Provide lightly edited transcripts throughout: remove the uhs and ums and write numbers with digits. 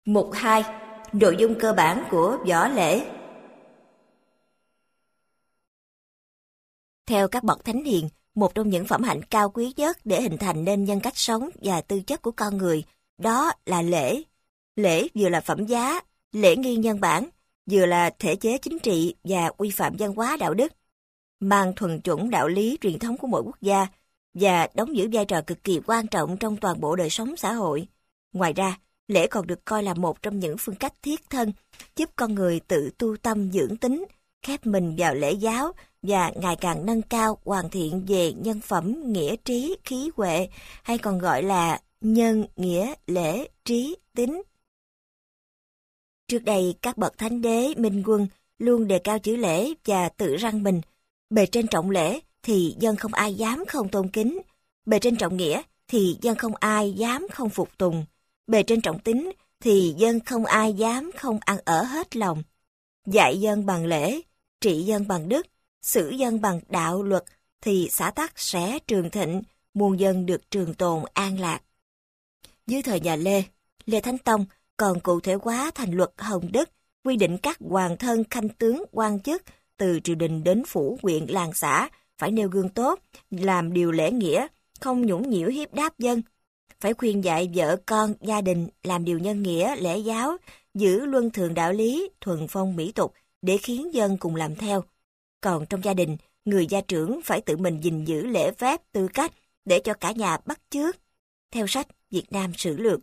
Mục 2. Nội dung cơ bản của võ lễ. Theo các bậc thánh hiền, một trong những phẩm hạnh cao quý nhất để hình thành nên nhân cách sống và tư chất của con người, đó là lễ. Lễ vừa là phẩm giá, lễ nghi nhân bản, vừa là thể chế chính trị và quy phạm văn hóa đạo đức, mang thuần chủng đạo lý truyền thống của mỗi quốc gia và đóng giữ vai trò cực kỳ quan trọng trong toàn bộ đời sống xã hội. Ngoài ra, lễ còn được coi là một trong những phương cách thiết thân giúp con người tự tu tâm dưỡng tính, khép mình vào lễ giáo và ngày càng nâng cao hoàn thiện về nhân phẩm, nghĩa trí, khí huệ, hay còn gọi là nhân, nghĩa, lễ, trí, tín. Trước đây, các bậc thánh đế, minh quân luôn đề cao chữ lễ và tự răn mình. Bề trên trọng lễ thì dân không ai dám không tôn kính. Bề trên trọng nghĩa thì dân không ai dám không phục tùng. Bề trên trọng tín thì dân không ai dám không ăn ở hết lòng. Dạy dân bằng lễ, trị dân bằng đức, xử dân bằng đạo luật thì xã tắc sẽ trường thịnh, muôn dân được trường tồn an lạc. Dưới thời nhà Lê Thánh Tông còn cụ thể hóa thành luật Hồng Đức, quy định các hoàng thân khanh tướng quan chức từ triều đình đến phủ huyện làng xã phải nêu gương tốt, làm điều lễ nghĩa, không nhũng nhiễu hiếp đáp dân. Phải khuyên dạy vợ con, gia đình làm điều nhân nghĩa, lễ giáo, giữ luân thường đạo lý, thuần phong mỹ tục để khiến dân cùng làm theo. Còn trong gia đình, người gia trưởng phải tự mình gìn giữ lễ phép, tư cách để cho cả nhà bắt chước. Theo sách Việt Nam Sử Lược.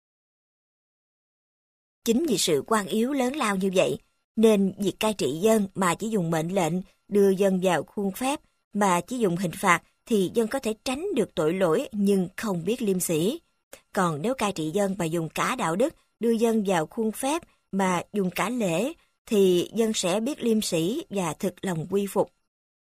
Chính vì sự quan yếu lớn lao như vậy, nên việc cai trị dân mà chỉ dùng mệnh lệnh, đưa dân vào khuôn phép mà chỉ dùng hình phạt thì dân có thể tránh được tội lỗi nhưng không biết liêm sỉ. Còn nếu cai trị dân mà dùng cả đạo đức, đưa dân vào khuôn phép mà dùng cả lễ, thì dân sẽ biết liêm sỉ và thực lòng quy phục.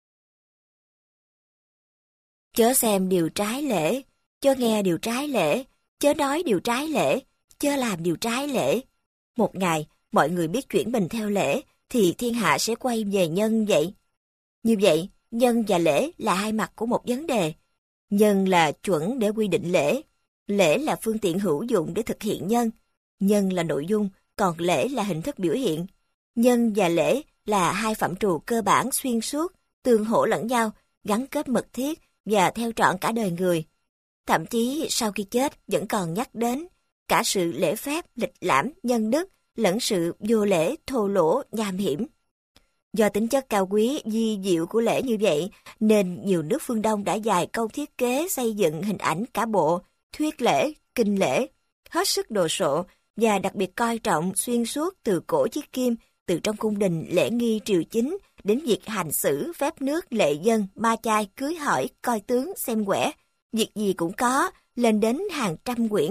Chớ xem điều trái lễ, chớ nghe điều trái lễ, chớ nói điều trái lễ, chớ làm điều trái lễ. Một ngày, mọi người biết chuyển mình theo lễ, thì thiên hạ sẽ quay về nhân vậy. Như vậy, nhân và lễ là hai mặt của một vấn đề. Nhân là chuẩn để quy định lễ, lễ là phương tiện hữu dụng để thực hiện nhân. Nhân là nội dung, còn lễ là hình thức biểu hiện. Nhân và lễ là hai phạm trù cơ bản xuyên suốt, tương hỗ lẫn nhau, gắn kết mật thiết và theo trọn cả đời người. Thậm chí sau khi chết vẫn còn nhắc đến cả sự lễ phép, lịch lãm, nhân đức, lẫn sự vô lễ, thô lỗ, nham hiểm. Do tính chất cao quý, di diệu của lễ như vậy, nên nhiều nước phương Đông đã dày công thiết kế xây dựng hình ảnh cả bộ, thuyết lễ, kinh lễ, hết sức đồ sộ và đặc biệt coi trọng xuyên suốt từ cổ chí kim, từ trong cung đình lễ nghi triều chính đến việc hành xử, phép nước, lệ dân, ma chay, cưới hỏi, coi tướng, xem quẻ, việc gì cũng có, lên đến hàng trăm quyển.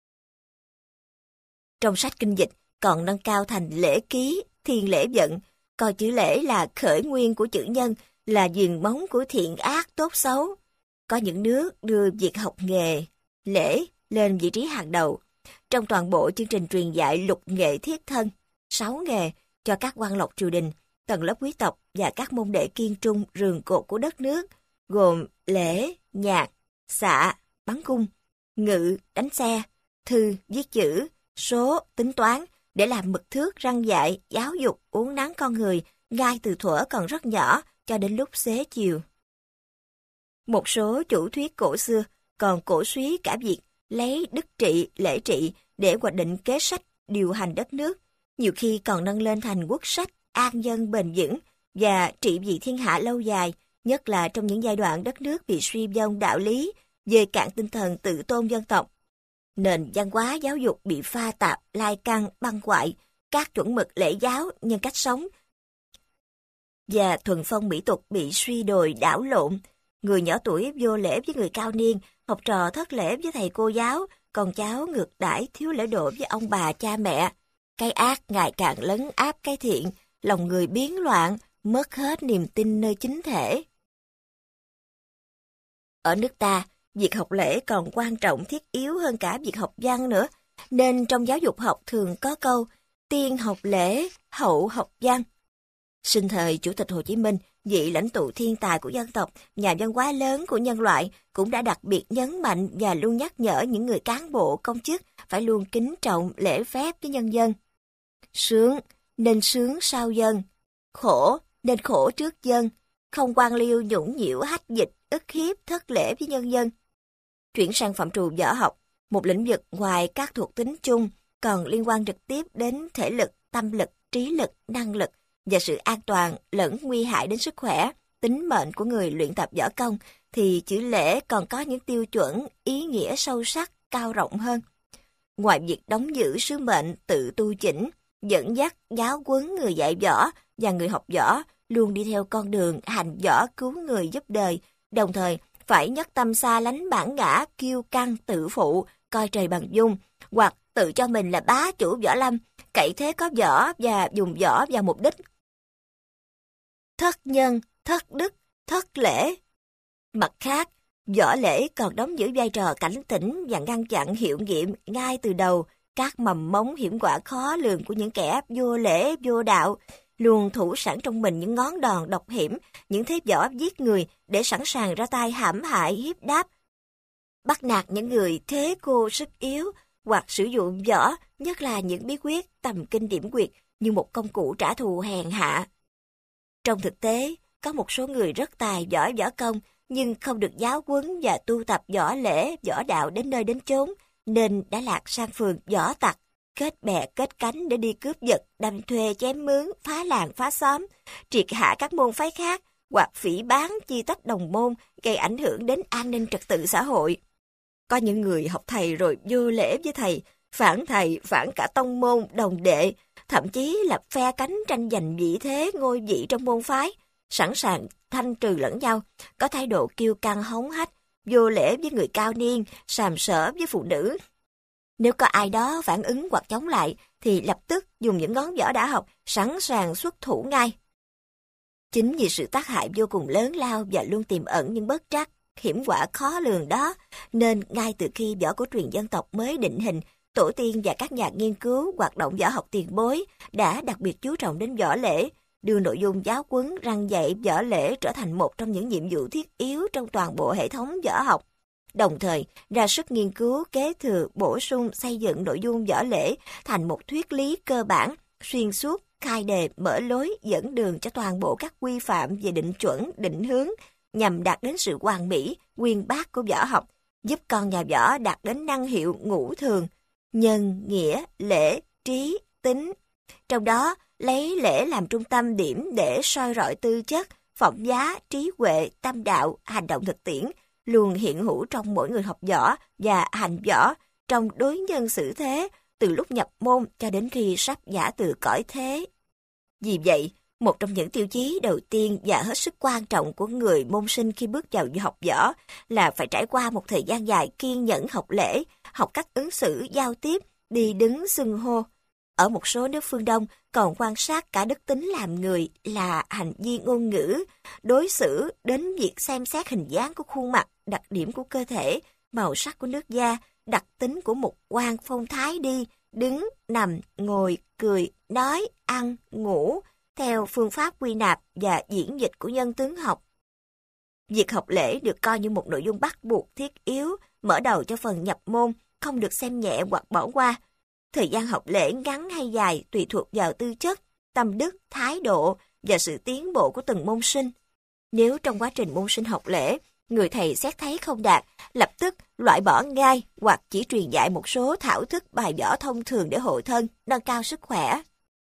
Trong sách kinh dịch còn nâng cao thành lễ ký, thiên lễ vận, coi chữ lễ là khởi nguyên của chữ nhân, là viền móng của thiện ác tốt xấu. Có những nước đưa việc học nghề, lễ lên vị trí hàng đầu. Trong toàn bộ chương trình truyền dạy lục nghệ thiết thân, 6 nghề cho các quan lộc triều đình, tầng lớp quý tộc và các môn đệ kiên trung rường cột của đất nước, gồm lễ, nhạc, xạ, bắn cung, ngự, đánh xe, thư, viết chữ, số, tính toán, để làm mực thước răn dạy, giáo dục, uốn nắn con người, ngay từ thuở còn rất nhỏ cho đến lúc xế chiều. Một số chủ thuyết cổ xưa còn cổ suý cả việc lấy đức trị, lễ trị để hoạch định kế sách điều hành đất nước, nhiều khi còn nâng lên thành quốc sách an dân bền vững và trị vì thiên hạ lâu dài, nhất là trong những giai đoạn đất nước bị suy vong đạo lý, về cạn tinh thần tự tôn dân tộc. Nền văn hóa giáo dục bị pha tạp, lai căng, băng hoại, các chuẩn mực lễ giáo, nhân cách sống và thuần phong mỹ tục bị suy đồi đảo lộn. Người nhỏ tuổi vô lễ với người cao niên, học trò thất lễ với thầy cô giáo, con cháu ngược đãi thiếu lễ độ với ông bà cha mẹ. Cái ác ngày càng lấn áp cái thiện, lòng người biến loạn, mất hết niềm tin nơi chính thể. Ở nước ta, việc học lễ còn quan trọng thiết yếu hơn cả việc học văn nữa, nên trong giáo dục học thường có câu tiên học lễ, hậu học văn. Sinh thời Chủ tịch Hồ Chí Minh, vị lãnh tụ thiên tài của dân tộc, nhà văn hóa lớn của nhân loại, cũng đã đặc biệt nhấn mạnh và luôn nhắc nhở những người cán bộ, công chức phải luôn kính trọng, lễ phép với nhân dân. Sướng nên sướng sau dân, khổ nên khổ trước dân, không quan liêu nhũng nhiễu hách dịch, ức hiếp, thất lễ với nhân dân. Chuyển sang phạm trù võ học, một lĩnh vực ngoài các thuộc tính chung còn liên quan trực tiếp đến thể lực, tâm lực, trí lực, năng lực và sự an toàn lẫn nguy hại đến sức khỏe, tính mệnh của người luyện tập võ công, thì chữ lễ còn có những tiêu chuẩn ý nghĩa sâu sắc, cao rộng hơn. Ngoài việc đóng giữ sứ mệnh tự tu chỉnh, dẫn dắt, giáo huấn người dạy võ và người học võ luôn đi theo con đường hành võ cứu người giúp đời, đồng thời phải nhất tâm xa lánh bản ngã, kiêu căng, tự phụ, coi trời bằng dung, hoặc tự cho mình là bá chủ võ lâm, cậy thế có võ và dùng võ vào mục đích thất nhân, thất đức, thất lễ. Mặt khác, võ lễ còn đóng giữ vai trò cảnh tỉnh và ngăn chặn hiệu nghiệm ngay từ đầu các mầm mống hiểm họa khó lường của những kẻ vô lễ, vô đạo, luôn thủ sẵn trong mình những ngón đòn độc hiểm, những thế võ giết người để sẵn sàng ra tay hãm hại, hiếp đáp, bắt nạt những người thế cô sức yếu, hoặc sử dụng võ, nhất là những bí quyết tầm kinh điểm quyệt, như một công cụ trả thù hèn hạ. Trong thực tế, có một số người rất tài giỏi võ công, nhưng không được giáo huấn và tu tập võ lễ, võ đạo đến nơi đến chốn, nên đã lạc sang phường võ tặc, kết bè kết cánh để đi cướp giật, đâm thuê chém mướn, phá làng phá xóm, triệt hạ các môn phái khác, hoặc phỉ báng chia tách đồng môn, gây ảnh hưởng đến an ninh trật tự xã hội. Có những người học thầy rồi vô lễ với thầy, phản cả tông môn, đồng đệ, thậm chí là phe cánh tranh giành vị thế, ngôi vị trong môn phái, sẵn sàng thanh trừ lẫn nhau, có thái độ kiêu căng hống hách, vô lễ với người cao niên, sàm sỡ với phụ nữ. Nếu có ai đó phản ứng hoặc chống lại, thì lập tức dùng những ngón võ đã học, sẵn sàng xuất thủ ngay. Chính vì sự tác hại vô cùng lớn lao và luôn tiềm ẩn những bất trắc, hiểm họa khó lường đó, nên ngay từ khi võ cổ truyền dân tộc mới định hình, tổ tiên và các nhà nghiên cứu hoạt động võ học tiền bối đã đặc biệt chú trọng đến võ lễ, đưa nội dung giáo huấn răn dạy võ lễ trở thành một trong những nhiệm vụ thiết yếu trong toàn bộ hệ thống võ học. Đồng thời, ra sức nghiên cứu, kế thừa, bổ sung, xây dựng nội dung võ lễ thành một thuyết lý cơ bản, xuyên suốt, khai đề, mở lối, dẫn đường cho toàn bộ các quy phạm về định chuẩn, định hướng, nhằm đạt đến sự hoàn mỹ, uyên bác của võ học, giúp con nhà võ đạt đến năng hiệu ngũ thường, nhân, nghĩa, lễ, trí, tính. Trong đó, lấy lễ làm trung tâm điểm để soi rọi tư chất, phẩm giá, trí huệ, tâm đạo, hành động thực tiễn, luôn hiện hữu trong mỗi người học võ và hành võ, trong đối nhân xử thế, từ lúc nhập môn cho đến khi sắp giã từ cõi thế. Vì vậy, một trong những tiêu chí đầu tiên và hết sức quan trọng của người môn sinh khi bước vào học võ là phải trải qua một thời gian dài kiên nhẫn học lễ, học cách ứng xử, giao tiếp, đi đứng, xưng hô. Ở một số nước phương Đông còn quan sát cả đức tính làm người là hành vi ngôn ngữ, đối xử đến việc xem xét hình dáng của khuôn mặt, đặc điểm của cơ thể, màu sắc của nước da, đặc tính của một quan phong thái đi, đứng, nằm, ngồi, cười, nói, ăn, ngủ, theo phương pháp quy nạp và diễn dịch của nhân tướng học. Việc học lễ được coi như một nội dung bắt buộc thiết yếu, mở đầu cho phần nhập môn, không được xem nhẹ hoặc bỏ qua. Thời gian học lễ ngắn hay dài tùy thuộc vào tư chất, tâm đức, thái độ và sự tiến bộ của từng môn sinh. Nếu trong quá trình môn sinh học lễ, người thầy xét thấy không đạt, lập tức loại bỏ ngay hoặc chỉ truyền dạy một số thảo thức bài võ thông thường để hộ thân, nâng cao sức khỏe.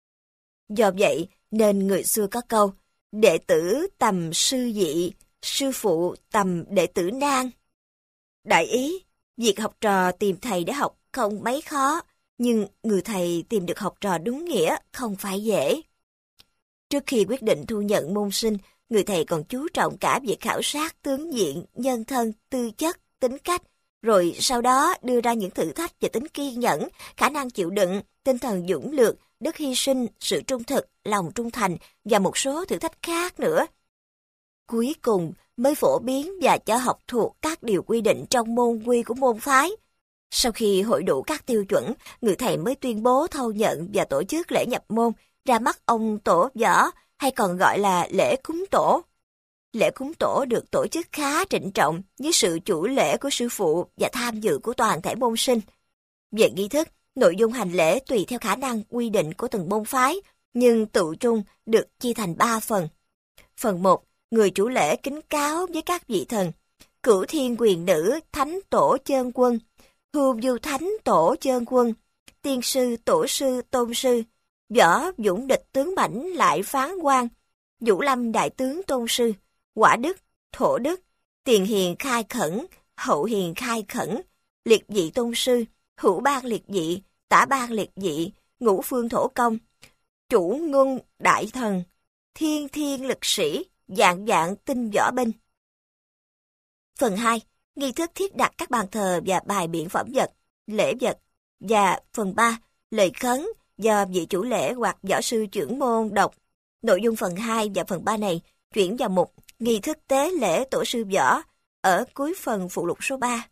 Do vậy, nên người xưa có câu, đệ tử tầm sư dị, sư phụ tầm đệ tử nan. Đại ý, việc học trò tìm thầy để học không mấy khó, nhưng người thầy tìm được học trò đúng nghĩa không phải dễ. Trước khi quyết định thu nhận môn sinh, người thầy còn chú trọng cả việc khảo sát tướng diện, nhân thân, tư chất, tính cách, rồi sau đó đưa ra những thử thách về tính kiên nhẫn, khả năng chịu đựng, tinh thần dũng lược, đức hy sinh, sự trung thực, lòng trung thành và một số thử thách khác nữa. Cuối cùng mới phổ biến và cho học thuộc các điều quy định trong môn quy của môn phái. Sau khi hội đủ các tiêu chuẩn, người thầy mới tuyên bố thâu nhận và tổ chức lễ nhập môn, ra mắt ông tổ võ, hay còn gọi là lễ cúng tổ. Lễ cúng tổ được tổ chức khá trịnh trọng với sự chủ lễ của sư phụ và tham dự của toàn thể môn sinh. Về nghi thức, nội dung hành lễ tùy theo khả năng quy định của từng môn phái, nhưng tự trung được chia thành 3 phần. Phần 1, người chủ lễ kính cáo với các vị thần, Cửu Thiên Quyền Nữ Thánh Tổ Chơn Quân, Hưu Du Thánh Tổ Chơn Quân, Tiên Sư Tổ Sư Tôn Sư, Võ Dũng Địch Tướng Mãnh Lại Phán Quan, Vũ Lâm Đại Tướng Tôn Sư, Quả Đức, Thổ Đức, Tiền Hiền Khai Khẩn, Hậu Hiền Khai Khẩn, Liệt Vị Tôn Sư, Hữu Ban Liệt Vị, Tả Ban Liệt Vị, Ngũ Phương Thổ Công, Chủ Ngân Đại Thần, Thiên Thiên Lực Sĩ, Dạng Dạng Tinh Võ Binh. Phần 2, nghi thức thiết đặt các bàn thờ và bài biện phẩm vật, lễ vật. Và phần 3, lời khấn do vị chủ lễ hoặc võ sư trưởng môn đọc. Nội dung phần 2 và phần 3 này chuyển vào mục nghi thức tế lễ tổ sư võ ở cuối phần phụ lục số 3.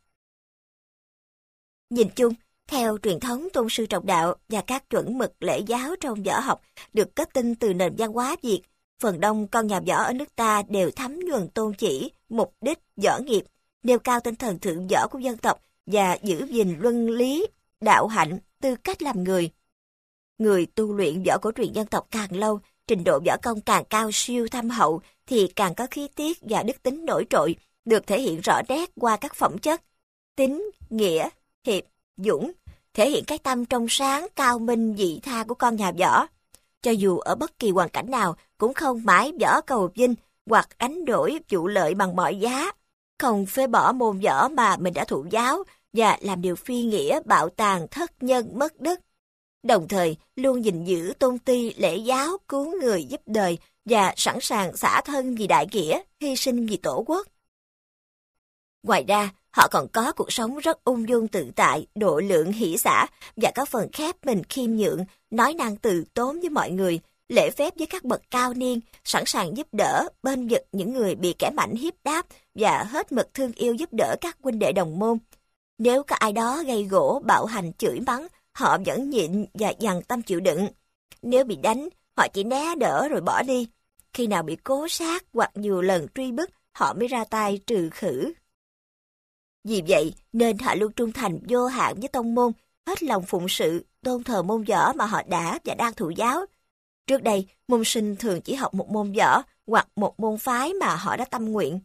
Nhìn chung, theo truyền thống tôn sư trọng đạo và các chuẩn mực lễ giáo trong võ học được kết tinh từ nền văn hóa Việt, phần đông con nhà võ ở nước ta đều thấm nhuần tôn chỉ, mục đích, võ nghiệp, nêu cao tinh thần thượng võ của dân tộc và giữ gìn luân lý, đạo hạnh, tư cách làm người. Người tu luyện võ cổ truyền dân tộc càng lâu, trình độ võ công càng cao siêu thâm hậu thì càng có khí tiết và đức tính nổi trội, được thể hiện rõ nét qua các phẩm chất tín, nghĩa, hiệp, dũng, thể hiện cái tâm trong sáng, cao minh, vị tha của con nhà võ. Cho dù ở bất kỳ hoàn cảnh nào cũng không mãi võ cầu vinh hoặc đánh đổi vụ lợi bằng mọi giá, không phế bỏ môn võ mà mình đã thụ giáo và làm điều phi nghĩa, bạo tàn, thất nhân, mất đức. Đồng thời luôn gìn giữ tôn ti lễ giáo, cứu người giúp đời và sẵn sàng xả thân vì đại nghĩa, hy sinh vì tổ quốc. Ngoài ra, họ còn có cuộc sống rất ung dung tự tại, độ lượng hỷ xả và có phần khép mình khiêm nhượng, nói năng từ tốn với mọi người, lễ phép với các bậc cao niên, sẵn sàng giúp đỡ, bên vực những người bị kẻ mạnh hiếp đáp và hết mực thương yêu giúp đỡ các huynh đệ đồng môn. Nếu có ai đó gây gổ, bạo hành, chửi mắng, họ vẫn nhịn và dằn tâm chịu đựng. Nếu bị đánh, họ chỉ né đỡ rồi bỏ đi. Khi nào bị cố sát hoặc nhiều lần truy bức, họ mới ra tay trừ khử. Vì vậy, nên họ luôn trung thành vô hạn với tông môn, hết lòng phụng sự, tôn thờ môn võ mà họ đã và đang thụ giáo. Trước đây, môn sinh thường chỉ học một môn võ hoặc một môn phái mà họ đã tâm nguyện.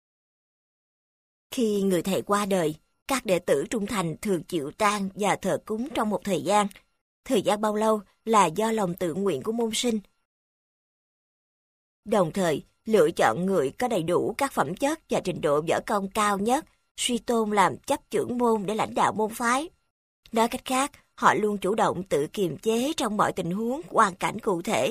Khi người thầy qua đời, các đệ tử trung thành thường chịu tang và thờ cúng trong một thời gian. Thời gian bao lâu là do lòng tự nguyện của môn sinh. Đồng thời, lựa chọn người có đầy đủ các phẩm chất và trình độ võ công cao nhất, suy tôn làm chấp trưởng môn để lãnh đạo môn phái. Nói cách khác, họ luôn chủ động tự kiềm chế trong mọi tình huống, hoàn cảnh cụ thể.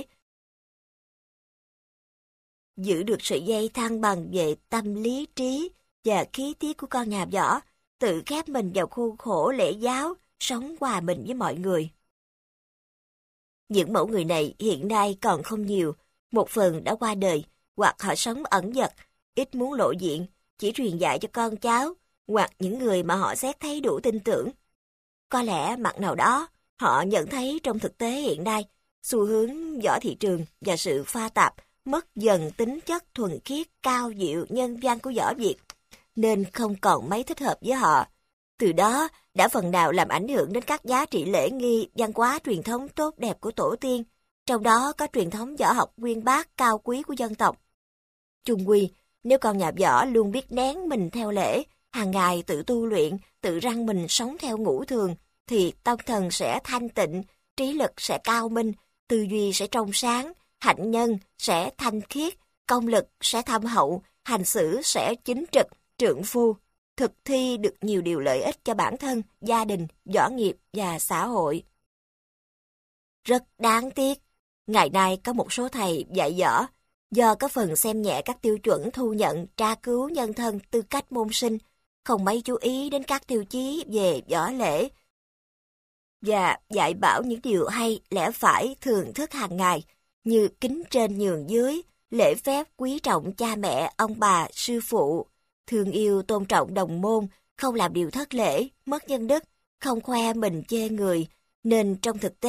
Giữ được sự dây thăng bằng về tâm lý trí và khí tiết của con nhà võ, tự khép mình vào khuôn khổ lễ giáo, sống hòa mình với mọi người. Những mẫu người này hiện nay còn không nhiều, một phần đã qua đời, hoặc họ sống ẩn dật, ít muốn lộ diện, chỉ truyền dạy cho con cháu, hoặc những người mà họ xét thấy đủ tin tưởng. Có lẽ mặt nào đó, họ nhận thấy trong thực tế hiện nay, xu hướng võ thị trường và sự pha tạp mất dần tính chất thuần khiết, cao diệu, nhân văn của võ Việt, nên không còn mấy thích hợp với họ. Từ đó, đã phần nào làm ảnh hưởng đến các giá trị lễ nghi, văn hóa truyền thống tốt đẹp của tổ tiên, trong đó có truyền thống võ học uyên bác cao quý của dân tộc. Chung quy, nếu con nhà võ luôn biết nén mình theo lễ, hàng ngày tự tu luyện, tự răng mình sống theo ngũ thường, thì tâm thần sẽ thanh tịnh, trí lực sẽ cao minh, tư duy sẽ trong sáng, hạnh nhân sẽ thanh khiết, công lực sẽ thâm hậu, hành xử sẽ chính trực, trượng phu, thực thi được nhiều điều lợi ích cho bản thân, gia đình, võ nghiệp và xã hội. Rất đáng tiếc, ngày nay có một số thầy dạy võ, do có phần xem nhẹ các tiêu chuẩn thu nhận, tra cứu nhân thân, tư cách môn sinh, không mấy chú ý đến các tiêu chí về võ lễ, và dạy bảo những điều hay, lẽ phải, thường thức hàng ngày, như kính trên nhường dưới, lễ phép quý trọng cha mẹ, ông bà, sư phụ, thương yêu tôn trọng đồng môn, không làm điều thất lễ, mất nhân đức, không khoe mình chê người, nên trong thực tế,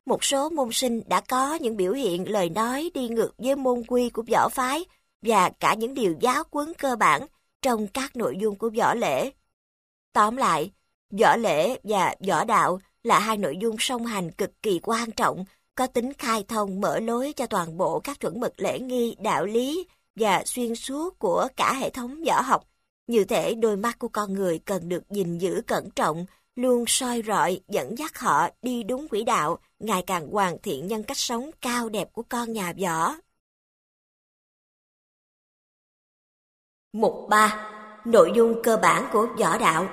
một số môn sinh đã có những biểu hiện lời nói đi ngược với môn quy của võ phái và cả những điều giáo huấn cơ bản trong các nội dung của võ lễ. Tóm lại, võ lễ và võ đạo là hai nội dung song hành cực kỳ quan trọng, có tính khai thông mở lối cho toàn bộ các chuẩn mực lễ nghi, đạo lý và xuyên suốt của cả hệ thống võ học. Như thể đôi mắt của con người cần được gìn giữ cẩn trọng, luôn soi rọi dẫn dắt họ đi đúng quỹ đạo, ngày càng hoàn thiện nhân cách sống cao đẹp của con nhà võ. Mục 3. Nội dung cơ bản của võ đạo.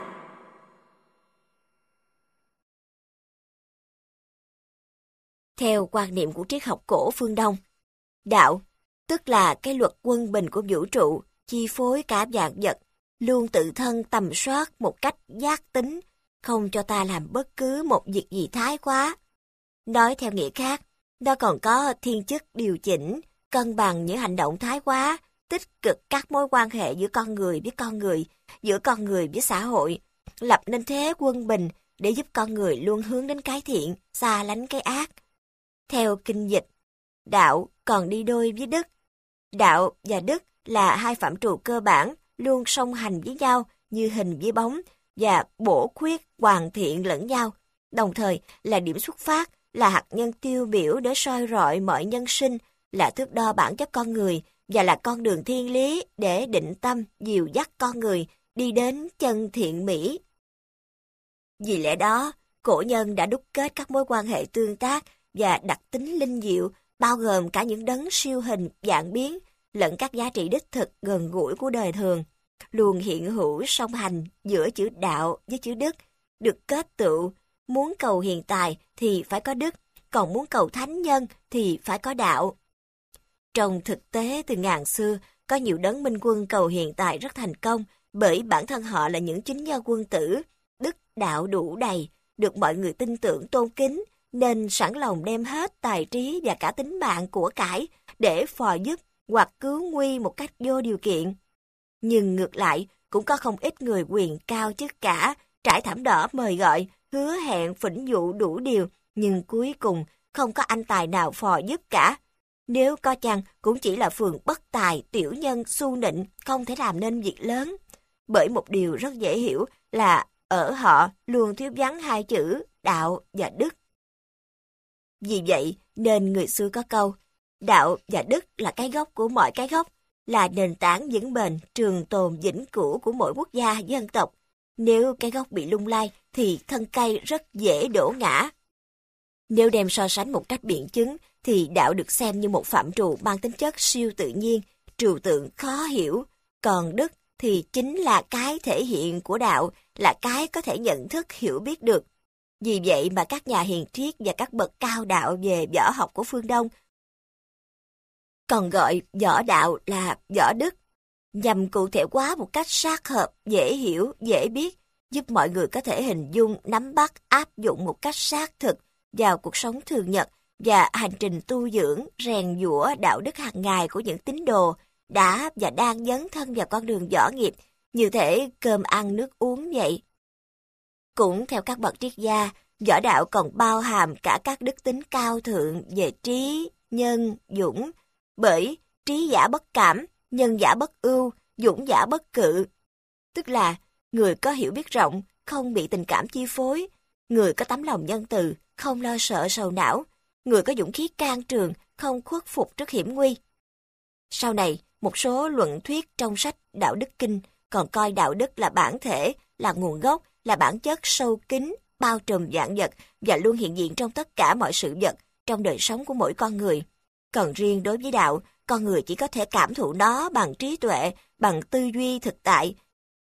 Theo quan niệm của triết học cổ phương Đông, đạo, tức là cái luật quân bình của vũ trụ, chi phối cả vạn vật, luôn tự thân tầm soát một cách giác tính, không cho ta làm bất cứ một việc gì thái quá. Nói theo nghĩa khác, nó còn có thiên chức điều chỉnh, cân bằng những hành động thái quá, tích cực các mối quan hệ giữa con người với con người, giữa con người với xã hội, lập nên thế quân bình để giúp con người luôn hướng đến cái thiện, xa lánh cái ác. Theo kinh dịch, đạo còn đi đôi với đức. Đạo và đức là hai phạm trù cơ bản, luôn song hành với nhau như hình với bóng và bổ khuyết hoàn thiện lẫn nhau, đồng thời là điểm xuất phát, là hạt nhân tiêu biểu để soi rọi mọi nhân sinh, là thước đo bản chất con người và là con đường thiên lý để định tâm dìu dắt con người đi đến chân thiện mỹ. Vì lẽ đó, cổ nhân đã đúc kết các mối quan hệ tương tác và đặc tính linh diệu, bao gồm cả những đấng siêu hình vạn biến, lẫn các giá trị đích thực gần gũi của đời thường, luôn hiện hữu song hành giữa chữ đạo với chữ đức, được kết tựu, muốn cầu hiền tài thì phải có đức, còn muốn cầu thánh nhân thì phải có đạo. Trong thực tế từ ngàn xưa, có nhiều đấng minh quân cầu hiền tài rất thành công, bởi bản thân họ là những chính nhân quân tử, đức đạo đủ đầy, được mọi người tin tưởng tôn kính, nên sẵn lòng đem hết tài trí và cả tính mạng của cải để phò giúp hoặc cứu nguy một cách vô điều kiện. Nhưng ngược lại, cũng có không ít người quyền cao chức cả, trải thảm đỏ mời gọi, hứa hẹn phỉnh dụ đủ điều, nhưng cuối cùng không có anh tài nào phò giúp cả. Nếu có chăng, cũng chỉ là phường bất tài, tiểu nhân, su nịnh, không thể làm nên việc lớn. Bởi một điều rất dễ hiểu là ở họ luôn thiếu vắng hai chữ đạo và đức. Vì vậy nên người xưa có câu, đạo và đức là cái gốc của mọi cái gốc, là nền tảng vững bền, trường tồn vĩnh cửu của mỗi quốc gia, dân tộc. Nếu cái gốc bị lung lay thì thân cây rất dễ đổ ngã. Nếu đem so sánh một cách biện chứng thì đạo được xem như một phạm trù mang tính chất siêu tự nhiên, trừu tượng khó hiểu, còn đức thì chính là cái thể hiện của đạo, là cái có thể nhận thức hiểu biết được. Vì vậy mà các nhà hiền triết và các bậc cao đạo về võ học của phương Đông còn gọi võ đạo là võ đức, nhằm cụ thể hóa một cách sát hợp, dễ hiểu, dễ biết, giúp mọi người có thể hình dung, nắm bắt, áp dụng một cách xác thực vào cuộc sống thường nhật và hành trình tu dưỡng, rèn giũa đạo đức hàng ngày của những tín đồ đã và đang dấn thân vào con đường võ nghiệp, như thể cơm ăn nước uống vậy. Cũng theo các bậc triết gia, võ đạo còn bao hàm cả các đức tính cao thượng về trí, nhân, dũng, bởi trí giả bất cảm, nhân giả bất ưu, dũng giả bất cự. Tức là người có hiểu biết rộng, không bị tình cảm chi phối, người có tấm lòng nhân từ, không lo sợ sầu não, người có dũng khí can trường, không khuất phục trước hiểm nguy. Sau này, một số luận thuyết trong sách Đạo Đức Kinh còn coi đạo đức là bản thể, là nguồn gốc, là bản chất sâu kín, bao trùm vạn vật và luôn hiện diện trong tất cả mọi sự vật, trong đời sống của mỗi con người. Còn riêng đối với đạo, con người chỉ có thể cảm thụ nó bằng trí tuệ, bằng tư duy thực tại.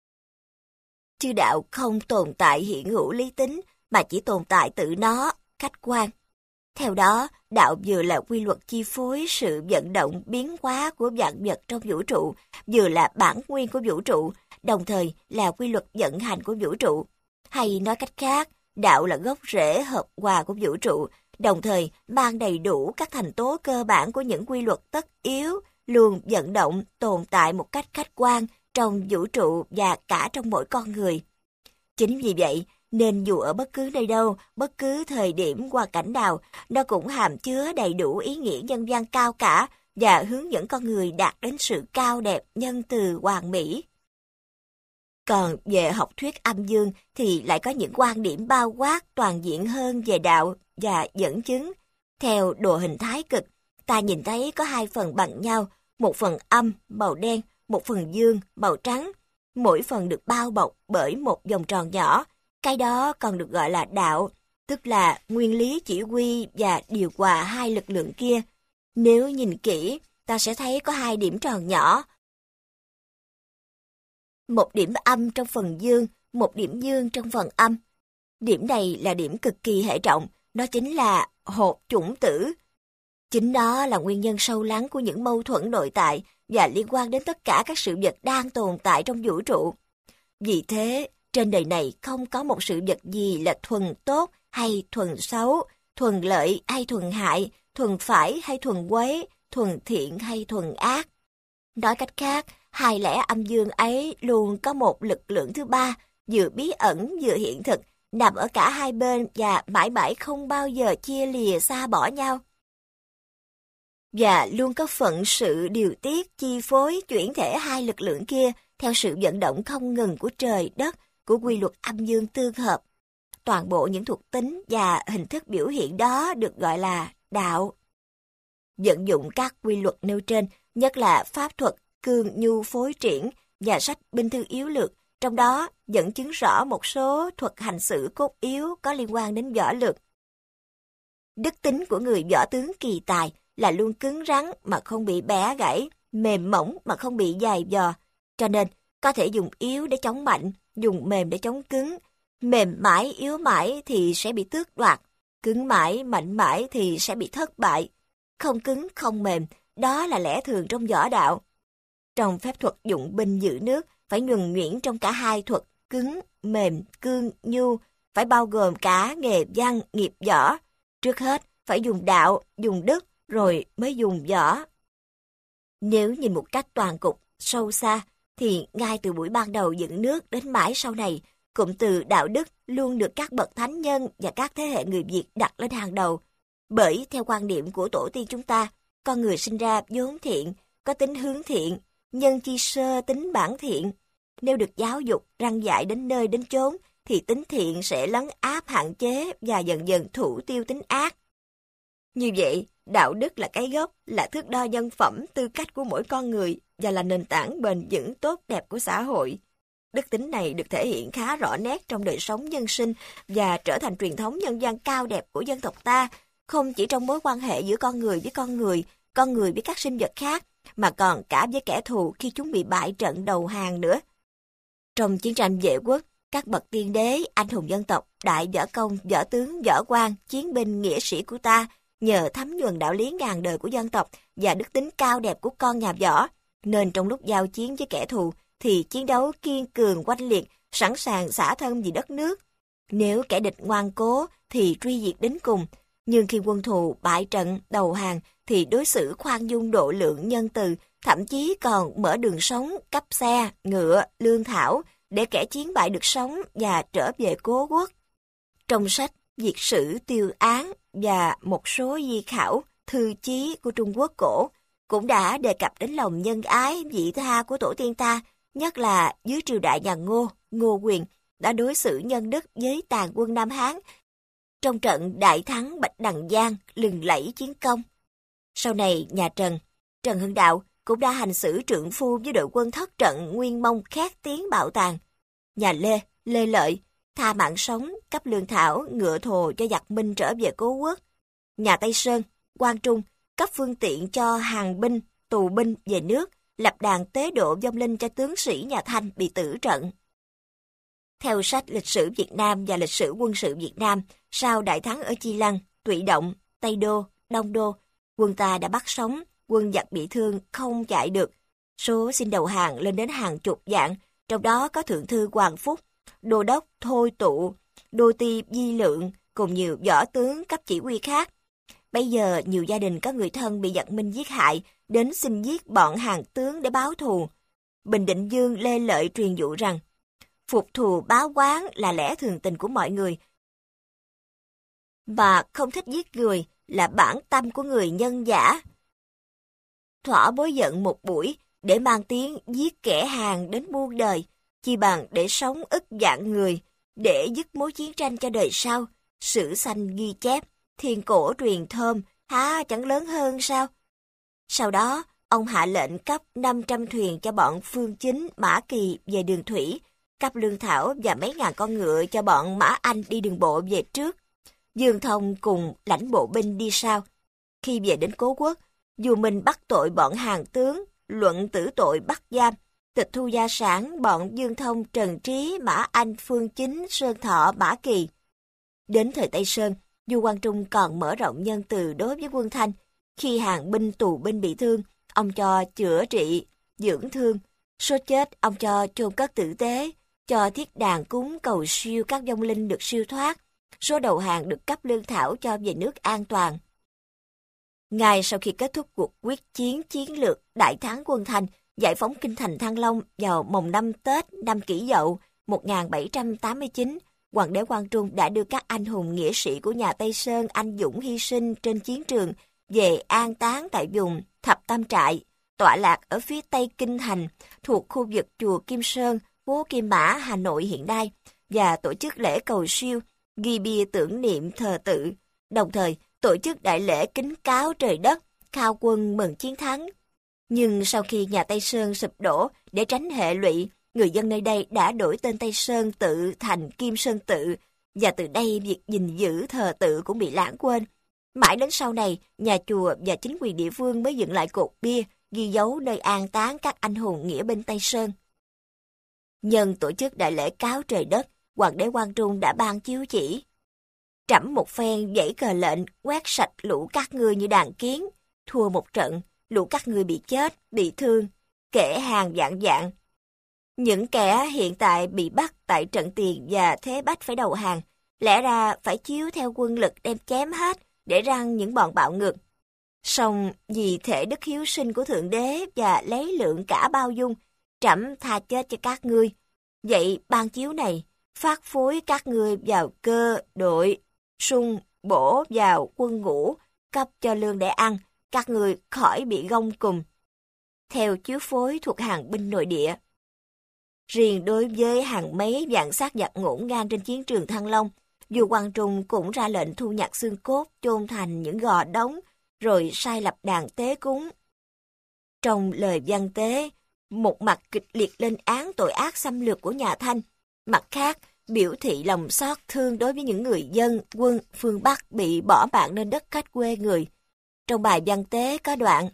Chứ đạo không tồn tại hiện hữu lý tính, mà chỉ tồn tại tự nó, khách quan. Theo đó, đạo vừa là quy luật chi phối sự vận động biến hóa của vạn vật trong vũ trụ, vừa là bản nguyên của vũ trụ, đồng thời là quy luật vận hành của vũ trụ. Hay nói cách khác, đạo là gốc rễ hợp hòa của vũ trụ, đồng thời mang đầy đủ các thành tố cơ bản của những quy luật tất yếu, luôn vận động, tồn tại một cách khách quan trong vũ trụ và cả trong mỗi con người. Chính vì vậy, nên dù ở bất cứ nơi đâu, bất cứ thời điểm hoàn cảnh nào, nó cũng hàm chứa đầy đủ ý nghĩa nhân văn cao cả và hướng dẫn con người đạt đến sự cao đẹp, nhân từ, hoàn mỹ. Còn về học thuyết âm dương thì lại có những quan điểm bao quát toàn diện hơn về đạo và dẫn chứng. Theo đồ hình thái cực, ta nhìn thấy có hai phần bằng nhau, một phần âm màu đen, một phần dương màu trắng. Mỗi phần được bao bọc bởi một vòng tròn nhỏ. Cái đó còn được gọi là đạo, tức là nguyên lý chỉ huy và điều hòa hai lực lượng kia. Nếu nhìn kỹ, ta sẽ thấy có hai điểm tròn nhỏ. Một điểm âm trong phần dương, một điểm dương trong phần âm. Điểm này là điểm cực kỳ hệ trọng, đó chính là hột chủng tử. Chính đó là nguyên nhân sâu lắng của những mâu thuẫn nội tại và liên quan đến tất cả các sự vật đang tồn tại trong vũ trụ. Vì thế, trên đời này không có một sự vật gì là thuần tốt hay thuần xấu, thuần lợi hay thuần hại, thuần phải hay thuần quấy, thuần thiện hay thuần ác. Nói cách khác, hai lẽ âm dương ấy luôn có một lực lượng thứ ba, vừa bí ẩn vừa hiện thực, nằm ở cả hai bên và mãi mãi không bao giờ chia lìa xa bỏ nhau. Và luôn có phận sự điều tiết chi phối chuyển thể hai lực lượng kia theo sự vận động không ngừng của trời đất, của quy luật âm dương tương hợp. Toàn bộ những thuộc tính và hình thức biểu hiện đó được gọi là đạo. Vận dụng các quy luật nêu trên, nhất là pháp thuật, cương nhu phối triển và sách binh thư yếu lược, trong đó dẫn chứng rõ một số thuật hành xử cốt yếu có liên quan đến võ lược. Đức tính của người võ tướng kỳ tài là luôn cứng rắn mà không bị bẻ gãy, mềm mỏng mà không bị dày dò. Cho nên, có thể dùng yếu để chống mạnh, dùng mềm để chống cứng. Mềm mãi, yếu mãi thì sẽ bị tước đoạt. Cứng mãi, mạnh mãi thì sẽ bị thất bại. Không cứng, không mềm, đó là lẽ thường trong võ đạo. Trong phép thuật dụng binh giữ nước, phải nhuần nhuyễn trong cả hai thuật cứng, mềm, cương, nhu, phải bao gồm cả nghề văn, nghiệp võ. Trước hết, phải dùng đạo, dùng đức, rồi mới dùng võ. Nếu nhìn một cách toàn cục, sâu xa, thì ngay từ buổi ban đầu dựng nước đến mãi sau này, cụm từ đạo đức luôn được các bậc thánh nhân và các thế hệ người Việt đặt lên hàng đầu. Bởi theo quan điểm của tổ tiên chúng ta, con người sinh ra vốn thiện, có tính hướng thiện, nhân chi sơ tính bản thiện. Nếu được giáo dục, răn dạy đến nơi đến chốn, thì tính thiện sẽ lấn áp hạn chế và dần dần thủ tiêu tính ác. Như vậy, đạo đức là cái gốc, là thước đo nhân phẩm, tư cách của mỗi con người và là nền tảng bền vững tốt đẹp của xã hội. Đức tính này được thể hiện khá rõ nét trong đời sống nhân sinh và trở thành truyền thống nhân văn cao đẹp của dân tộc ta, không chỉ trong mối quan hệ giữa con người với các sinh vật khác, mà còn cả với kẻ thù khi chúng bị bại trận đầu hàng nữa. Trong chiến tranh vệ quốc, các bậc tiên đế, anh hùng dân tộc, đại võ công, võ tướng, võ quan, chiến binh, nghĩa sĩ của ta, nhờ thấm nhuần đạo lý ngàn đời của dân tộc và đức tính cao đẹp của con nhà võ, nên trong lúc giao chiến với kẻ thù thì chiến đấu kiên cường oanh liệt, sẵn sàng xả thân vì đất nước. Nếu kẻ địch ngoan cố thì truy diệt đến cùng, nhưng khi quân thù bại trận đầu hàng thì đối xử khoan dung độ lượng nhân từ, thậm chí còn mở đường sống, cấp xe, ngựa, lương thảo để kẻ chiến bại được sống và trở về cố quốc. Trong sách Việt sử Tiêu Án và một số di khảo, thư chí của Trung Quốc cổ cũng đã đề cập đến lòng nhân ái, vị tha của tổ tiên ta, nhất là dưới triều đại nhà Ngô, Ngô Quyền đã đối xử nhân đức với tàn quân Nam Hán trong trận đại thắng Bạch Đằng Giang, lừng lẫy chiến công. Sau này nhà Trần, Trần Hưng Đạo cũng đã hành xử trượng phu với đội quân thất trận Nguyên Mông khét tiếng bạo tàn. Nhà Lê, Lê Lợi tha mạng sống, cấp lương thảo, ngựa thồ cho giặc Minh trở về cố quốc. Nhà Tây Sơn, Quang Trung cấp phương tiện cho hàng binh, tù binh về nước, lập đàn tế độ vong linh cho tướng sĩ nhà Thanh bị tử trận. Theo sách Lịch sử Việt Nam và Lịch sử quân sự Việt Nam, sau đại thắng ở Chi Lăng, Tụy Động, Tây Đô, Đông Đô, quân ta đã bắt sống, quân giặc bị thương không chạy được. Số xin đầu hàng lên đến hàng chục vạn, trong đó có Thượng thư Hoàng Phúc, Đô đốc Thôi Tụ, Đô ti Di Lượng cùng nhiều võ tướng cấp chỉ huy khác. Bây giờ nhiều gia đình có người thân bị giặc Minh giết hại, đến xin giết bọn hàng tướng để báo thù. Bình Định Vương Lê Lợi truyền dụ rằng, Phục thù báo oán là lẽ thường tình của mọi người, mà không thích giết người là bản tâm của người nhân giả. Thỏa bối giận một buổi để mang tiếng giết kẻ hàng đến muôn đời, chi bằng để sống ức vạn người, để dứt mối chiến tranh cho đời sau. Sử sanh ghi chép, thiên cổ truyền thơm, há chẳng lớn hơn sao? Sau đó, ông hạ lệnh cấp 500 thuyền cho bọn Phương Chính, Mã Kỳ về đường thủy, cấp lương thảo và mấy ngàn con ngựa cho bọn Mã Anh đi đường bộ về trước. Dương Thông cùng lãnh bộ binh đi sau. Khi về đến Cố Quốc, dù mình bắt tội bọn Hàn tướng, luận tử tội bắt giam, tịch thu gia sản bọn Dương Thông, Trần Trí, Mã Anh, Phương Chính, Sơn Thọ, Mã Kỳ. Đến thời Tây Sơn, Du Quang Trung còn mở rộng nhân từ đối với quân Thanh. Khi hàng binh tù binh bị thương, ông cho chữa trị, dưỡng thương. Số chết, ông cho chôn cất tử tế, cho thiết đàn cúng cầu siêu các vong linh được siêu thoát. Số đầu hàng được cấp lương thảo cho về nước an toàn. Ngay sau khi kết thúc cuộc quyết chiến chiến lược đại thắng quân Thanh, giải phóng kinh thành Thăng Long vào mồng 5 Tết năm Kỷ Dậu 1789, Hoàng đế Quang Trung đã đưa các anh hùng nghĩa sĩ của nhà Tây Sơn anh dũng hy sinh trên chiến trường về an táng tại vùng Thập Tam Trại, tọa lạc ở phía tây kinh thành, thuộc khu vực chùa Kim Sơn, phố Kim Mã, Hà Nội hiện nay, và tổ chức lễ cầu siêu, ghi bia tưởng niệm thờ tự, đồng thời tổ chức đại lễ kính cáo trời đất, khao quân mừng chiến thắng. Nhưng sau khi nhà Tây Sơn sụp đổ, để tránh hệ lụy, người dân nơi đây đã đổi tên Tây Sơn tự thành Kim Sơn tự, và từ đây việc gìn giữ thờ tự cũng bị lãng quên. Mãi đến sau này, nhà chùa và chính quyền địa phương mới dựng lại cột bia, ghi dấu nơi an táng các anh hùng nghĩa binh Tây Sơn. Nhân tổ chức đại lễ cáo trời đất, Hoàng đế Quang Trung đã ban chiếu chỉ. Trẫm một phen giãy cờ lệnh quét sạch lũ các ngươi như đàn kiến, thua một trận, lũ các ngươi bị chết, bị thương, kể hàng vạn vạn. Những kẻ hiện tại bị bắt tại trận tiền và thế bách phải đầu hàng, lẽ ra phải chiếu theo quân lực đem chém hết để răng những bọn bạo ngược. Song vì thể đức hiếu sinh của Thượng Đế và lấy lượng cả bao dung, trẫm tha chết cho các ngươi. Vậy ban chiếu này phát phối các ngươi vào cơ, đội, sung, bổ vào quân ngũ, cấp cho lương để ăn, các ngươi khỏi bị gông cùm. Theo chiếu phối thuộc hàng binh nội địa. Riêng đối với hàng mấy vạn xác giặc ngổn ngang trên chiến trường Thăng Long, vua Quang Trung cũng ra lệnh thu nhặt xương cốt chôn thành những gò đống, rồi sai lập đàn tế cúng. Trong lời văn tế, một mặt kịch liệt lên án tội ác xâm lược của nhà Thanh, mặt khác biểu thị lòng xót thương đối với những người dân quân phương Bắc bị bỏ mạng lên đất khách quê người. Trong bài văn tế có đoạn: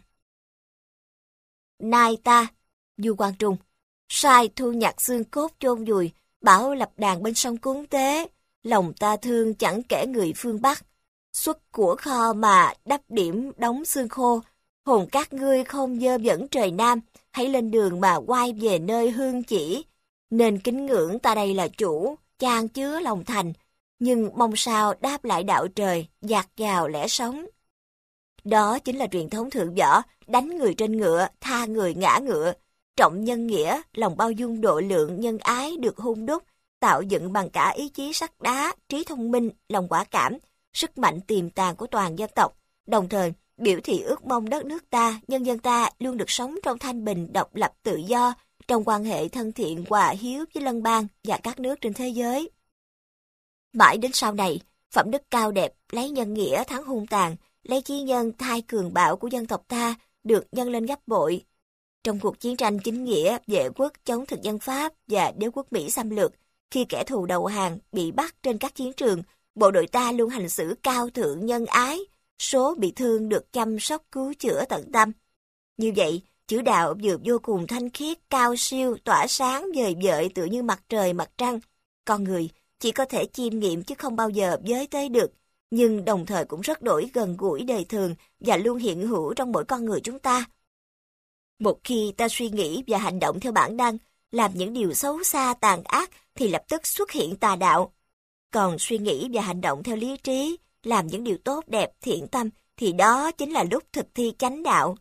Nay ta, vua Quang Trung, sai thu nhặt xương cốt chôn vùi, bảo lập đàn bên sông cúng tế, lòng ta thương chẳng kể người phương Bắc, xuất của kho mà đắp điểm đóng xương khô, hồn các ngươi không dơ dẫn trời Nam, hãy lên đường mà quay về nơi hương chỉ, nên kính ngưỡng ta đây là chủ, chan chứa lòng thành, nhưng mong sao đáp lại đạo trời, dạt dào lẽ sống. Đó chính là truyền thống thượng võ, đánh người trên ngựa, tha người ngã ngựa, trọng nhân nghĩa, lòng bao dung độ lượng nhân ái được hun đúc, tạo dựng bằng cả ý chí sắt đá, trí thông minh, lòng quả cảm, sức mạnh tiềm tàng của toàn dân tộc, đồng thời biểu thị ước mong đất nước ta, nhân dân ta luôn được sống trong thanh bình, độc lập, tự do, trong quan hệ thân thiện, hòa hiếu với lân bang và các nước trên thế giới. Mãi đến sau này, phẩm đức cao đẹp, lấy nhân nghĩa thắng hung tàn, lấy chí nhân thay cường bạo của dân tộc ta được nhân lên gấp bội. Trong cuộc chiến tranh chính nghĩa vệ quốc chống thực dân Pháp và đế quốc Mỹ xâm lược, khi kẻ thù đầu hàng bị bắt trên các chiến trường, bộ đội ta luôn hành xử cao thượng nhân ái, số bị thương được chăm sóc cứu chữa tận tâm. Như vậy, chữ đạo vừa vô cùng thanh khiết, cao siêu, tỏa sáng vời vợi tựa như mặt trời mặt trăng. Con người chỉ có thể chiêm nghiệm chứ không bao giờ với tới được, nhưng đồng thời cũng rất đổi gần gũi đời thường và luôn hiện hữu trong mỗi con người chúng ta. Một khi ta suy nghĩ và hành động theo bản năng, làm những điều xấu xa tàn ác thì lập tức xuất hiện tà đạo. Còn suy nghĩ và hành động theo lý trí, làm những điều tốt đẹp, thiện tâm thì đó chính là lúc thực thi chánh đạo.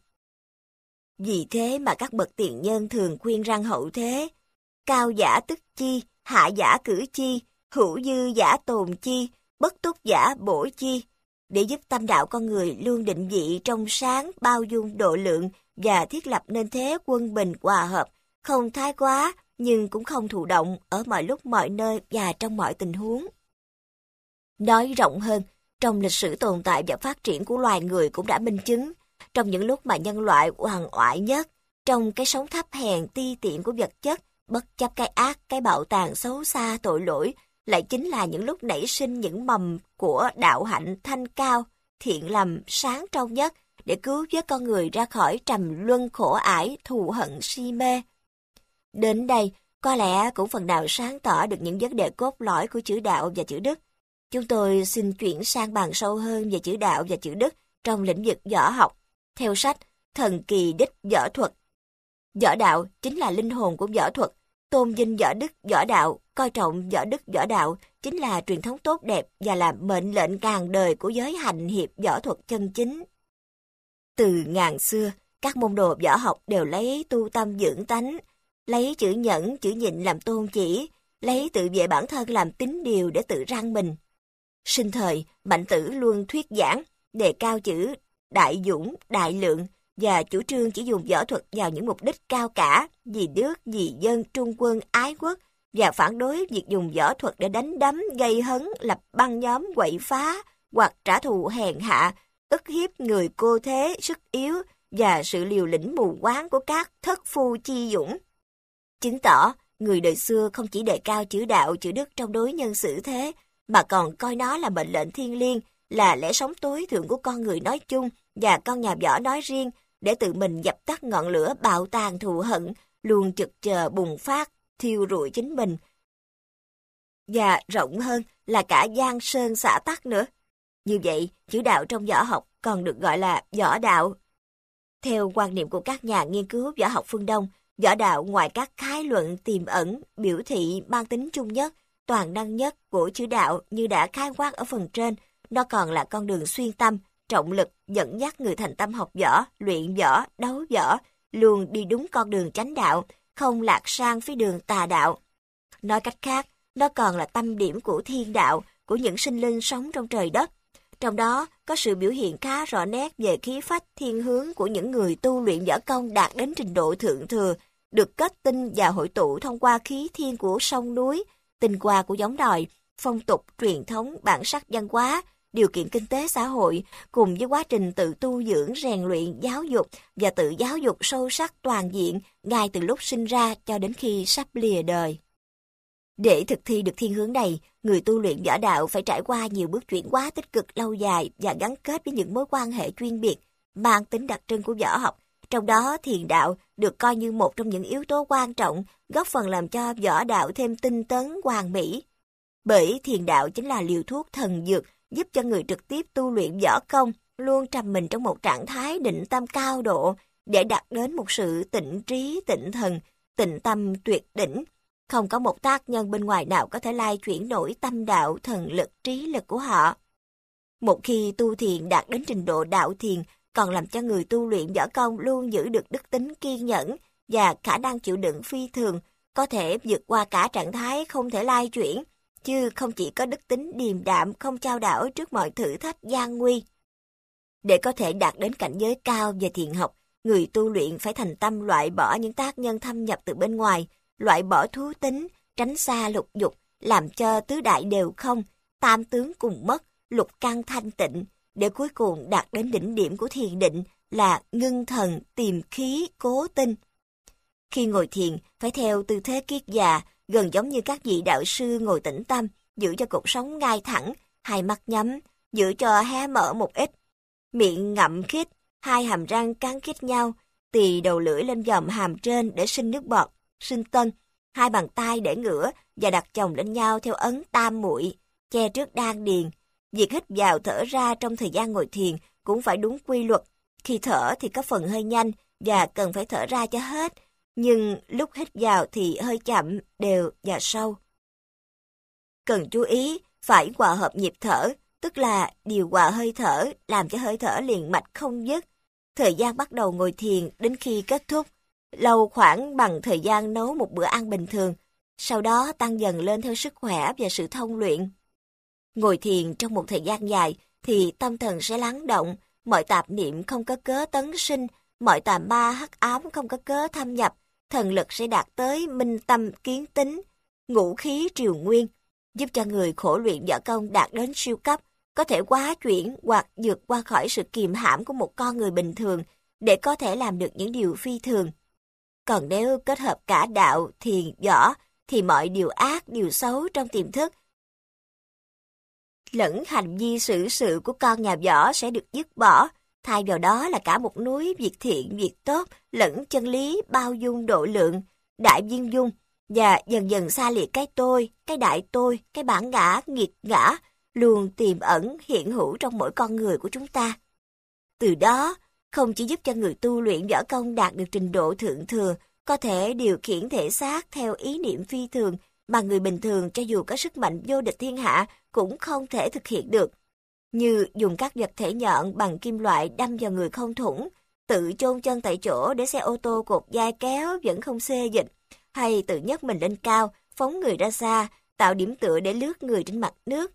Vì thế mà các bậc tiền nhân thường khuyên răn hậu thế, cao giả tức chi, hạ giả cử chi, hữu dư giả tồn chi, bất túc giả bổ chi, để giúp tâm đạo con người luôn định vị trong sáng, bao dung độ lượng và thiết lập nên thế quân bình hòa hợp, không thái quá nhưng cũng không thụ động ở mọi lúc mọi nơi và trong mọi tình huống. Nói rộng hơn, trong lịch sử tồn tại và phát triển của loài người cũng đã minh chứng, trong những lúc mà nhân loại hoàn oại nhất, trong cái sống thấp hèn ti tiện của vật chất, bất chấp cái ác, cái bạo tàn xấu xa tội lỗi, lại chính là những lúc nảy sinh những mầm của đạo hạnh thanh cao, thiện lành sáng trong nhất để cứu vớt con người ra khỏi trầm luân khổ ải, thù hận si mê. Đến đây, có lẽ cũng phần nào sáng tỏ được những vấn đề cốt lõi của chữ đạo và chữ đức. Chúng tôi xin chuyển sang bàn sâu hơn về chữ đạo và chữ đức trong lĩnh vực võ học, theo sách Thần kỳ đích võ thuật. Võ đạo chính là linh hồn của võ thuật, tôn vinh võ đức võ đạo, coi trọng võ đức võ đạo chính là truyền thống tốt đẹp và là mệnh lệnh ngàn đời của giới hành hiệp võ thuật chân chính. Từ ngàn xưa, các môn đồ võ học đều lấy tu tâm dưỡng tánh, lấy chữ nhẫn, chữ nhịn làm tôn chỉ, lấy tự vệ bản thân làm tín điều để tự răng mình. Sinh thời, Mạnh Tử luôn thuyết giảng, đề cao chữ đại dũng, đại lượng và chủ trương chỉ dùng võ thuật vào những mục đích cao cả, vì nước, vì dân, trung quân, ái quốc, và phản đối việc dùng võ thuật để đánh đấm, gây hấn, lập băng nhóm, quậy phá, hoặc trả thù hèn hạ, ức hiếp người cô thế, sức yếu, và sự liều lĩnh mù quáng của các thất phu chi dũng. Chứng tỏ, người đời xưa không chỉ đề cao chữ đạo, chữ đức trong đối nhân xử thế, mà còn coi nó là mệnh lệnh thiêng liêng, là lẽ sống tối thượng của con người nói chung và con nhà võ nói riêng, để tự mình dập tắt ngọn lửa bạo tàn thù hận, luôn trực chờ bùng phát, thiêu rụi chính mình. Và rộng hơn là cả giang sơn xã tắc nữa. Như vậy, chữ đạo trong võ học còn được gọi là võ đạo. Theo quan niệm của các nhà nghiên cứu võ học phương Đông, võ đạo ngoài các khái luận tiềm ẩn, biểu thị mang tính chung nhất, toàn năng nhất của chữ đạo như đã khai quát ở phần trên, nó còn là con đường xuyên tâm, trọng lực dẫn dắt người thành tâm học võ, luyện võ, đấu võ, luôn đi đúng con đường chánh đạo, không lạc sang phía đường tà đạo. Nói cách khác, nó còn là tâm điểm của thiên đạo, của những sinh linh sống trong trời đất. Trong đó có sự biểu hiện khá rõ nét về khí phách thiên hướng của những người tu luyện võ công đạt đến trình độ thượng thừa, được kết tinh và hội tụ thông qua khí thiên của sông núi, tinh hoa của giống đòi, phong tục, truyền thống, bản sắc văn hóa, điều kiện kinh tế xã hội, cùng với quá trình tự tu dưỡng, rèn luyện, giáo dục và tự giáo dục sâu sắc toàn diện ngay từ lúc sinh ra cho đến khi sắp lìa đời. Để thực thi được thiên hướng này, người tu luyện võ đạo phải trải qua nhiều bước chuyển hóa tích cực lâu dài và gắn kết với những mối quan hệ chuyên biệt, mang tính đặc trưng của võ học. Trong đó, thiền đạo được coi như một trong những yếu tố quan trọng, góp phần làm cho võ đạo thêm tinh tấn, hoàn mỹ. Bởi thiền đạo chính là liều thuốc thần dược, giúp cho người trực tiếp tu luyện võ công luôn trầm mình trong một trạng thái định tâm cao độ để đạt đến một sự tịnh trí, tịnh thần, tịnh tâm tuyệt đỉnh. Không có một tác nhân bên ngoài nào có thể lai chuyển nổi tâm đạo, thần lực, trí lực của họ. Một khi tu thiền đạt đến trình độ đạo thiền, còn làm cho người tu luyện võ công luôn giữ được đức tính kiên nhẫn và khả năng chịu đựng phi thường, có thể vượt qua cả trạng thái không thể lai chuyển, chứ không chỉ có đức tính điềm đạm, không chao đảo trước mọi thử thách gian nguy. Để có thể đạt đến cảnh giới cao về thiền học, người tu luyện phải thành tâm loại bỏ những tác nhân thâm nhập từ bên ngoài, loại bỏ thú tính, tránh xa lục dục, làm cho tứ đại đều không, tam tướng cùng mất, lục căn thanh tịnh, để cuối cùng đạt đến đỉnh điểm của thiền định là ngưng thần, tìm khí, cố tinh. Khi ngồi thiền, phải theo tư thế kiết già, gần giống như các vị đạo sư ngồi tĩnh tâm, giữ cho cột sống ngay thẳng, hai mắt nhắm, giữ cho hé mở một ít, miệng ngậm khít, hai hàm răng cắn khít nhau, tì đầu lưỡi lên vòm hàm trên để sinh nước bọt, sinh tân, hai bàn tay để ngửa và đặt chồng lên nhau theo ấn tam muội, che trước đan điền. Việc hít vào thở ra trong thời gian ngồi thiền cũng phải đúng quy luật. Khi thở thì có phần hơi nhanh và cần phải thở ra cho hết, nhưng lúc hít vào thì hơi chậm, đều và sâu. Cần chú ý phải hòa hợp nhịp thở, tức là điều hòa hơi thở, làm cho hơi thở liền mạch không dứt. Thời gian bắt đầu ngồi thiền đến khi kết thúc, lâu khoảng bằng thời gian nấu một bữa ăn bình thường. sau đó tăng dần lên theo sức khỏe và sự thông luyện. Ngồi thiền trong một thời gian dài thì tâm thần sẽ lắng động, mọi tạp niệm không có cớ tấn sinh, mọi tà ma hắc ám không có cớ thâm nhập, thần lực sẽ đạt tới minh tâm kiến tính, ngũ khí triều nguyên, giúp cho người khổ luyện võ công đạt đến siêu cấp, có thể hóa chuyển hoặc vượt qua khỏi sự kiềm hãm của một con người bình thường để có thể làm được những điều phi thường. Còn nếu kết hợp cả đạo, thiền, võ, thì mọi điều ác, điều xấu trong tiềm thức lẫn hành vi xử sự của con nhà võ sẽ được dứt bỏ, thay vào đó là cả một núi việc thiện, việc tốt, lẫn chân lý bao dung độ lượng, đại viên dung, và dần dần xa liệt cái tôi, cái đại tôi, cái bản ngã, nghiệt ngã, luôn tiềm ẩn hiện hữu trong mỗi con người của chúng ta. Từ đó, không chỉ giúp cho người tu luyện võ công đạt được trình độ thượng thừa, có thể điều khiển thể xác theo ý niệm phi thường, mà người bình thường cho dù có sức mạnh vô địch thiên hạ cũng không thể thực hiện được. Như dùng các vật thể nhọn bằng kim loại đâm vào người không thủng, tự chôn chân tại chỗ để xe ô tô cột dai kéo vẫn không xê dịch, hay tự nhấc mình lên cao, phóng người ra xa, tạo điểm tựa để lướt người trên mặt nước.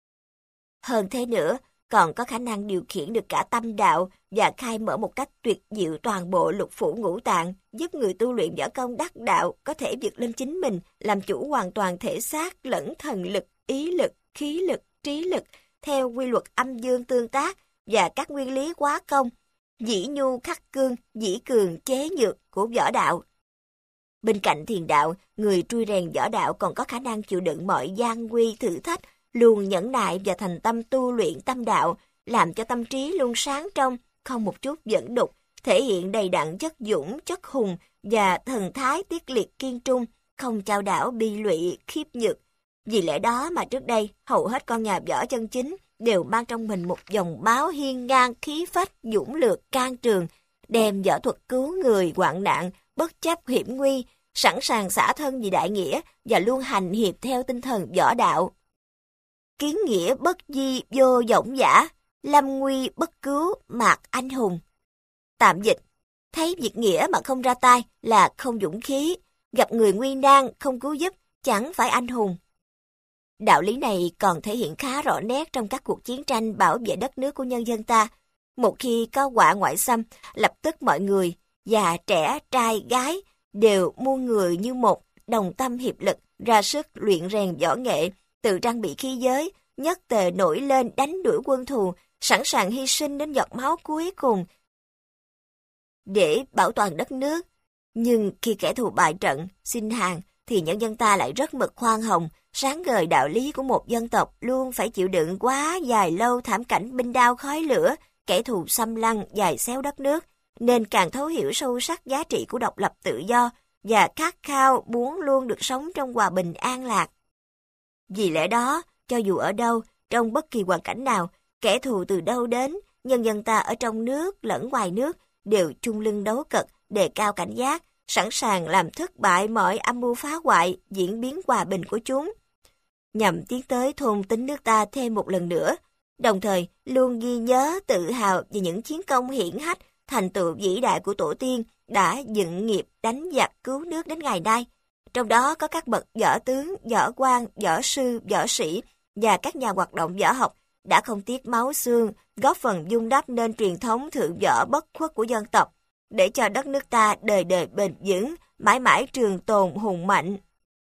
Hơn thế nữa, còn có khả năng điều khiển được cả tâm đạo và khai mở một cách tuyệt diệu toàn bộ lục phủ ngũ tạng, giúp người tu luyện võ công đắc đạo có thể vượt lên chính mình, làm chủ hoàn toàn thể xác lẫn thần lực, ý lực, khí lực, trí lực, theo quy luật âm dương tương tác và các nguyên lý hóa công, dĩ nhu khắc cương, dĩ cường chế nhược của võ đạo. Bên cạnh thiền đạo, người trui rèn võ đạo còn có khả năng chịu đựng mọi gian nguy thử thách, luôn nhẫn nại và thành tâm tu luyện tâm đạo, làm cho tâm trí luôn sáng trong, không một chút dẫn đục, thể hiện đầy đặn chất dũng, chất hùng và thần thái tiết liệt kiên trung, không chao đảo bi lụy, khiếp nhược. Vì lẽ đó mà trước đây, hầu hết con nhà võ chân chính đều mang trong mình một dòng máu hiên ngang, khí phách, dũng lược, can trường, đem võ thuật cứu người, hoạn nạn, bất chấp hiểm nguy, sẵn sàng xả thân vì đại nghĩa và luôn hành hiệp theo tinh thần võ đạo. Kiến nghĩa bất di vô dõng dã, lâm nguy bất cứu mạc anh hùng. Tạm dịch, thấy việc nghĩa mà không ra tay là không dũng khí, gặp người nguy nan không cứu giúp chẳng phải anh hùng. Đạo lý này còn thể hiện khá rõ nét trong các cuộc chiến tranh bảo vệ đất nước của nhân dân ta. Một khi có họa ngoại xâm, lập tức mọi người, già trẻ, trai, gái, đều muôn người như một, đồng tâm hiệp lực, ra sức luyện rèn võ nghệ, tự trang bị khí giới, nhất tề nổi lên đánh đuổi quân thù, sẵn sàng hy sinh đến giọt máu cuối cùng để bảo toàn đất nước. Nhưng khi kẻ thù bại trận, xin hàng, thì nhân dân ta lại rất mực khoan hồng, sáng ngời đạo lý của một dân tộc luôn phải chịu đựng quá dài lâu thảm cảnh binh đao khói lửa, kẻ thù xâm lăng, dày xéo đất nước, nên càng thấu hiểu sâu sắc giá trị của độc lập tự do và khát khao muốn luôn được sống trong hòa bình an lạc. Vì lẽ đó, cho dù ở đâu, trong bất kỳ hoàn cảnh nào, kẻ thù từ đâu đến, nhân dân ta ở trong nước lẫn ngoài nước đều chung lưng đấu cật, đề cao cảnh giác, sẵn sàng làm thất bại mọi âm mưu phá hoại, diễn biến hòa bình của chúng, nhằm tiến tới thôn tính nước ta thêm một lần nữa, đồng thời luôn ghi nhớ tự hào về những chiến công hiển hách, thành tựu vĩ đại của tổ tiên đã dựng nghiệp đánh giặc cứu nước đến ngày nay. Trong đó có các bậc võ tướng, võ quan, võ sư, võ sĩ và các nhà hoạt động võ học đã không tiếc máu xương, góp phần vun đắp nên truyền thống thượng võ bất khuất của dân tộc, để cho đất nước ta đời đời bền vững, mãi mãi trường tồn hùng mạnh.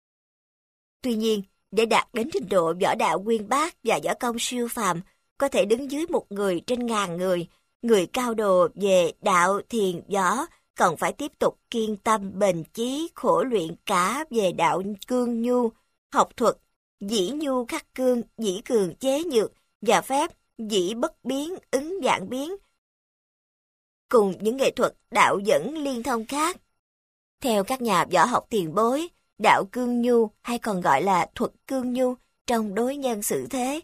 Tuy nhiên, để đạt đến trình độ võ đạo uyên bác và võ công siêu phàm, có thể đứng dưới một người trên ngàn người, người cao đồ về đạo thiền võ, còn phải tiếp tục kiên tâm bền chí khổ luyện cả về đạo cương nhu, học thuật, dĩ nhu khắc cương, dĩ cường chế nhược, và phép dĩ bất biến, ứng vạn biến, cùng những nghệ thuật đạo dẫn liên thông khác. Theo các nhà võ học tiền bối, đạo cương nhu hay còn gọi là thuật cương nhu trong đối nhân xử thế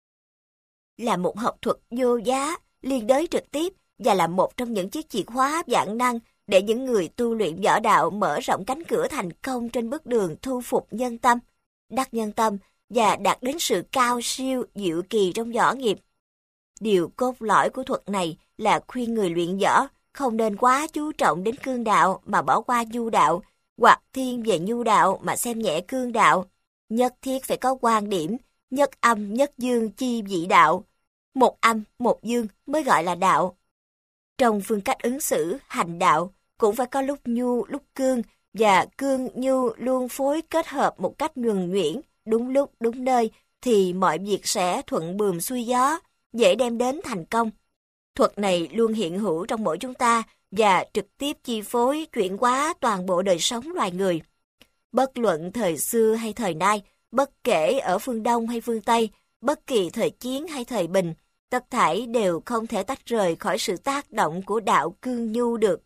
là một học thuật vô giá, liên đới trực tiếp và là một trong những chiếc chìa khóa vạn năng để những người tu luyện võ đạo mở rộng cánh cửa thành công trên bước đường thu phục nhân tâm, đắc nhân tâm và đạt đến sự cao siêu diệu kỳ trong võ nghiệp. Điều cốt lõi của thuật này là khuyên người luyện võ không nên quá chú trọng đến cương đạo mà bỏ qua nhu đạo, hoặc thiên về nhu đạo mà xem nhẹ cương đạo. Nhất thiết phải có quan điểm, nhất âm nhất dương chi vị đạo. Một âm, một dương mới gọi là đạo. Trong phương cách ứng xử, hành đạo, cũng phải có lúc nhu, lúc cương, và cương nhu luôn phối kết hợp một cách nhuần nhuyễn, đúng lúc, đúng nơi, thì mọi việc sẽ thuận buồm xuôi gió, dễ đem đến thành công. Thuật này luôn hiện hữu trong mỗi chúng ta và trực tiếp chi phối chuyển hóa toàn bộ đời sống loài người. Bất luận thời xưa hay thời nay, bất kể ở phương Đông hay phương Tây, bất kỳ thời chiến hay thời bình, tất thảy đều không thể tách rời khỏi sự tác động của đạo cương nhu được.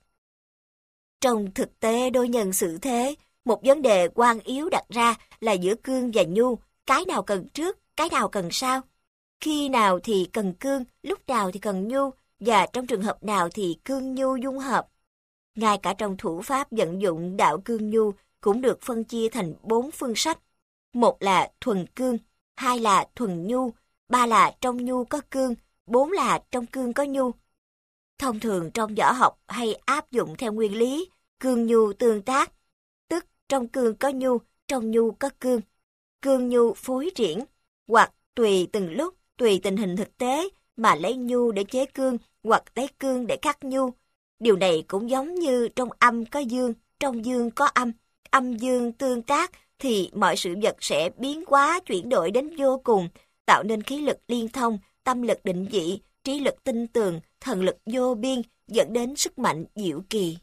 Trong thực tế đối nhân xử thế, một vấn đề quan yếu đặt ra là giữa cương và nhu, cái nào cần trước, cái nào cần sau. Khi nào thì cần cương, lúc nào thì cần nhu, và trong trường hợp nào thì cương nhu dung hợp. Ngay cả trong thủ pháp vận dụng đạo cương nhu cũng được phân chia thành 4 phương sách. Một là thuần cương, 2 là thuần nhu, 3 là trong nhu có cương, 4 là trong cương có nhu. Thông thường trong võ học hay áp dụng theo nguyên lý cương nhu tương tác, tức trong cương có nhu, trong nhu có cương. Cương nhu phối triển, hoặc tùy từng lúc, tùy tình hình thực tế mà lấy nhu để chế cương, hoặc lấy cương để khắc nhu. Điều này cũng giống như trong âm có dương, trong dương có âm, âm dương tương tác thì mọi sự vật sẽ biến hóa chuyển đổi đến vô cùng, tạo nên khí lực liên thông, tâm lực định vị, trí lực tinh tường, thần lực vô biên, dẫn đến sức mạnh diệu kỳ.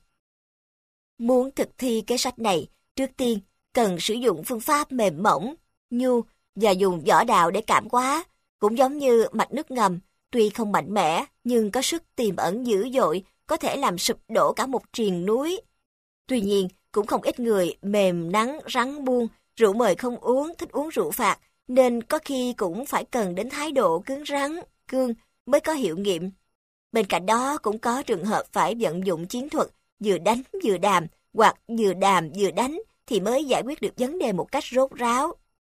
Muốn thực thi cái sách này, trước tiên cần sử dụng phương pháp mềm mỏng, nhu và dùng võ đạo để cảm hóa, cũng giống như mạch nước ngầm, tuy không mạnh mẽ nhưng có sức tiềm ẩn dữ dội, có thể làm sụp đổ cả một triền núi. Tuy nhiên, cũng không ít người mềm nắng rắn buông, rượu mời không uống, thích uống rượu phạt, nên có khi cũng phải cần đến thái độ cứng rắn, cương mới có hiệu nghiệm. Bên cạnh đó cũng có trường hợp phải vận dụng chiến thuật, vừa đánh vừa đàm, hoặc vừa đàm vừa đánh thì mới giải quyết được vấn đề một cách rốt ráo.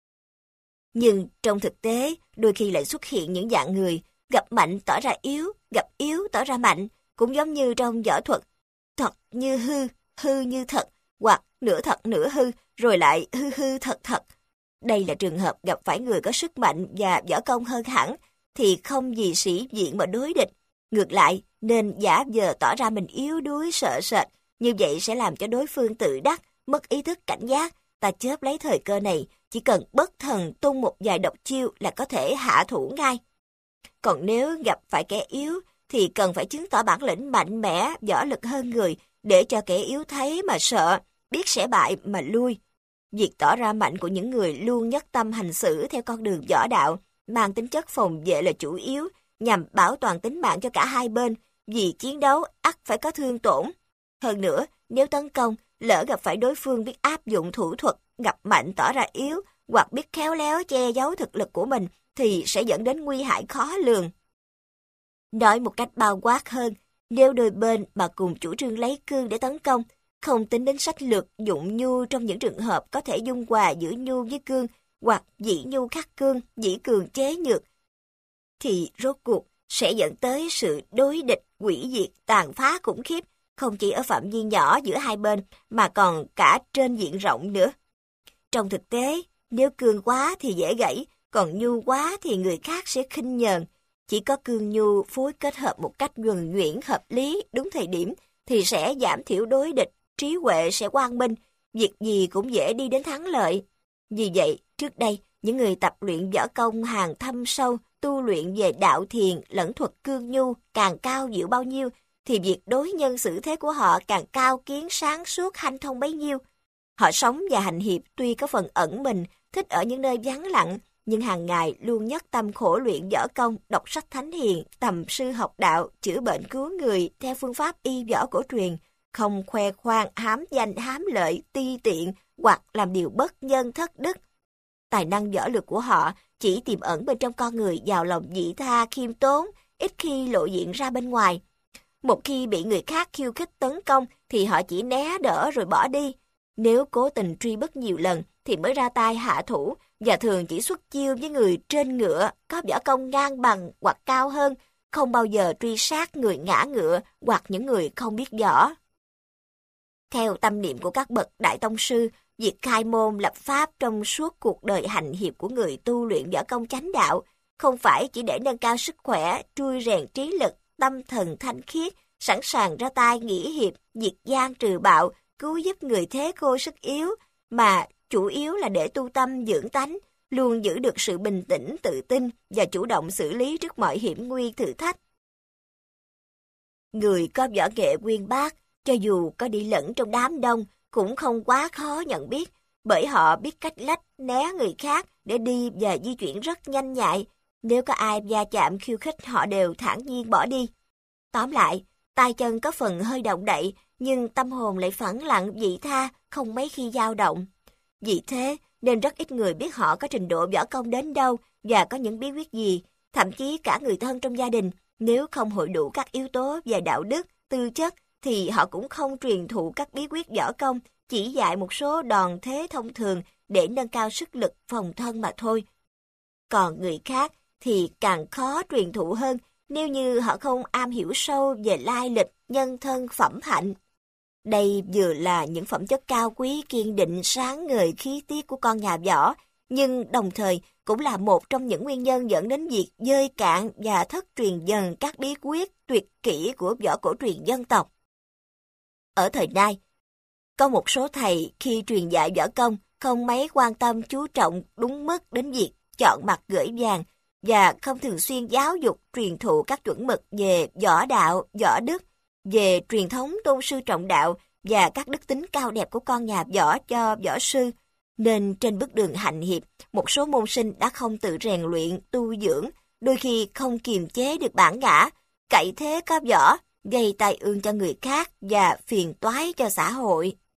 Nhưng trong thực tế, đôi khi lại xuất hiện những dạng người gặp mạnh tỏ ra yếu, gặp yếu tỏ ra mạnh, cũng giống như trong võ thuật, thật như hư, hư như thật, hoặc nửa thật nửa hư, rồi lại hư hư thật thật. Đây là trường hợp gặp phải người có sức mạnh và võ công hơn hẳn, thì không vì sĩ diện mà đối địch. Ngược lại, nên giả vờ tỏ ra mình yếu đuối sợ sệt, như vậy sẽ làm cho đối phương tự đắc, mất ý thức cảnh giác. Ta chớp lấy thời cơ này, chỉ cần bất thần tung một vài độc chiêu là có thể hạ thủ ngay. Còn nếu gặp phải kẻ yếu, thì cần phải chứng tỏ bản lĩnh mạnh mẽ, võ lực hơn người, để cho kẻ yếu thấy mà sợ, biết sẽ bại mà lui. Việc tỏ ra mạnh của những người luôn nhất tâm hành xử theo con đường võ đạo, mang tính chất phòng vệ là chủ yếu, nhằm bảo toàn tính mạng cho cả hai bên, vì chiến đấu ắt phải có thương tổn. Hơn nữa, nếu tấn công, lỡ gặp phải đối phương biết áp dụng thủ thuật, gặp mạnh tỏ ra yếu, hoặc biết khéo léo che giấu thực lực của mình, thì sẽ dẫn đến nguy hại khó lường. Nói một cách bao quát hơn, nếu đôi bên mà cùng chủ trương lấy cương để tấn công, không tính đến sách lược dụng nhu trong những trường hợp có thể dung hòa giữa nhu với cương, hoặc dĩ nhu khắc cương, dĩ cường chế nhược, thì rốt cuộc sẽ dẫn tới sự đối địch, hủy diệt, tàn phá khủng khiếp, không chỉ ở phạm vi nhỏ giữa hai bên, mà còn cả trên diện rộng nữa. Trong thực tế, nếu cương quá thì dễ gãy, còn nhu quá thì người khác sẽ khinh nhờn. Chỉ có cương nhu phối kết hợp một cách nhuần nhuyễn hợp lý, đúng thời điểm, thì sẽ giảm thiểu đối địch, trí huệ sẽ quang minh, việc gì cũng dễ đi đến thắng lợi. Vì vậy, trước đây, những người tập luyện võ công hàng thâm sâu, tu luyện về đạo thiền lẫn thuật cương nhu càng cao diệu bao nhiêu, thì việc đối nhân xử thế của họ càng cao kiến sáng suốt hanh thông bấy nhiêu. Họ sống và hành hiệp tuy có phần ẩn mình, thích ở những nơi vắng lặng, nhưng hàng ngày luôn nhất tâm khổ luyện võ công, đọc sách thánh hiền, tầm sư học đạo, chữa bệnh cứu người theo phương pháp y võ cổ truyền, không khoe khoang, hám danh, hám lợi, ti tiện hoặc làm điều bất nhân thất đức. Tài năng võ lực của họ chỉ tiềm ẩn bên trong con người giàu lòng vị tha, khiêm tốn, ít khi lộ diện ra bên ngoài. Một khi bị người khác khiêu khích tấn công thì họ chỉ né đỡ rồi bỏ đi. Nếu cố tình truy bức nhiều lần thì mới ra tay hạ thủ, và thường chỉ xuất chiêu với người trên ngựa, có võ công ngang bằng hoặc cao hơn, không bao giờ truy sát người ngã ngựa hoặc những người không biết võ. Theo tâm niệm của các bậc đại tông sư, việc khai môn lập pháp trong suốt cuộc đời hành hiệp của người tu luyện võ công chánh đạo không phải chỉ để nâng cao sức khỏe, trui rèn trí lực, tâm thần thanh khiết, sẵn sàng ra tay nghĩa hiệp, diệt gian trừ bạo, cứu giúp người thế cô sức yếu, mà chủ yếu là để tu tâm dưỡng tánh, luôn giữ được sự bình tĩnh, tự tin và chủ động xử lý trước mọi hiểm nguy thử thách. Người có võ nghệ uyên bác, cho dù có đi lẫn trong đám đông, cũng không quá khó nhận biết, bởi họ biết cách lách né người khác để đi và di chuyển rất nhanh nhạy. Nếu có ai va chạm khiêu khích, họ đều thản nhiên bỏ đi. Tóm lại, tay chân có phần hơi động đậy, nhưng tâm hồn lại phẳng lặng vị tha, không mấy khi dao động. Vì thế, nên rất ít người biết họ có trình độ võ công đến đâu và có những bí quyết gì. Thậm chí cả người thân trong gia đình, nếu không hội đủ các yếu tố về đạo đức, tư chất, thì họ cũng không truyền thụ các bí quyết võ công, chỉ dạy một số đòn thế thông thường để nâng cao sức lực phòng thân mà thôi. Còn người khác thì càng khó truyền thụ hơn nếu như họ không am hiểu sâu về lai lịch, nhân thân, phẩm hạnh. Đây vừa là những phẩm chất cao quý, kiên định, sáng ngời khí tiết của con nhà võ, nhưng đồng thời cũng là một trong những nguyên nhân dẫn đến việc dơi cạn và thất truyền dần các bí quyết tuyệt kỹ của võ cổ truyền dân tộc. Ở thời nay, có một số thầy khi truyền dạy võ công không mấy quan tâm chú trọng đúng mức đến việc chọn mặt gửi vàng và không thường xuyên giáo dục truyền thụ các chuẩn mực về võ đạo, võ đức, về truyền thống tôn sư trọng đạo và các đức tính cao đẹp của con nhà võ cho võ sư, nên trên bước đường hành hiệp, một số môn sinh đã không tự rèn luyện, tu dưỡng, đôi khi không kiềm chế được bản ngã, cậy thế có võ, gây tai ương cho người khác và phiền toái cho xã hội.